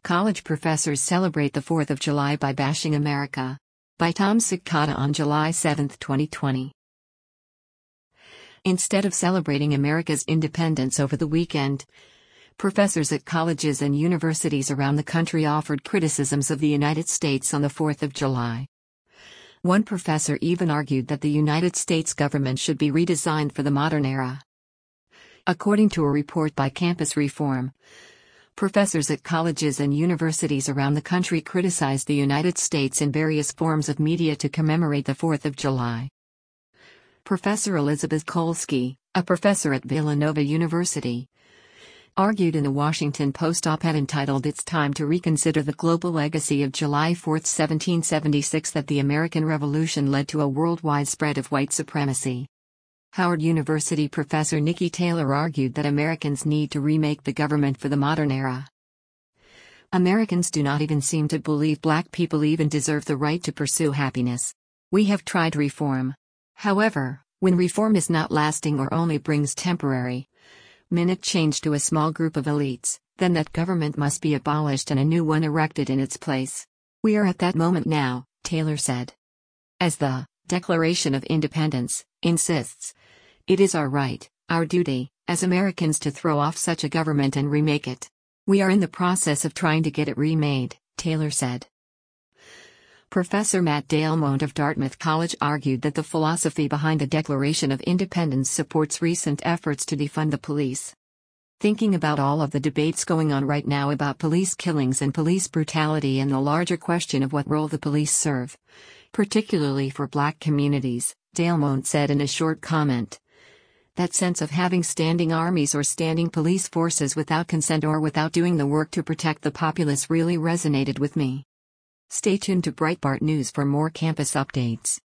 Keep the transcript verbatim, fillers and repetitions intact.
College professors celebrate the fourth of July by bashing America. By Tom Cicada on July seventh, twenty twenty. Instead of celebrating America's independence over the weekend, professors at colleges and universities around the country offered criticisms of the United States on the fourth of July. One professor even argued that the United States government should be redesigned for the modern era. According to a report by Campus Reform, professors at colleges and universities around the country criticized the United States in various forms of media to commemorate the fourth of July. Professor Elizabeth Kolsky, a professor at Villanova University, argued in the Washington Post op-ed entitled "It's Time to Reconsider the Global Legacy of July fourth, seventeen seventy-six" that the American Revolution led to a worldwide spread of white supremacy. Howard University professor Nikki Taylor argued that Americans need to remake the government for the modern era. Americans do not even seem to believe black people even deserve the right to pursue happiness. We have tried reform. However, when reform is not lasting or only brings temporary minute change to a small group of elites, then that government must be abolished and a new one erected in its place. We are at that moment now, Taylor said. As the Declaration of Independence insists, it is our right, our duty, as Americans to throw off such a government and remake it. We are in the process of trying to get it remade, Taylor said. Professor Matt Dalemonte of Dartmouth College argued that the philosophy behind the Declaration of Independence supports recent efforts to defund the police. Thinking about all of the debates going on right now about police killings and police brutality and the larger question of what role the police serve, particularly for black communities, Dalemonte said in a short comment, that sense of having standing armies or standing police forces without consent or without doing the work to protect the populace really resonated with me. Stay tuned to Breitbart News for more campus updates.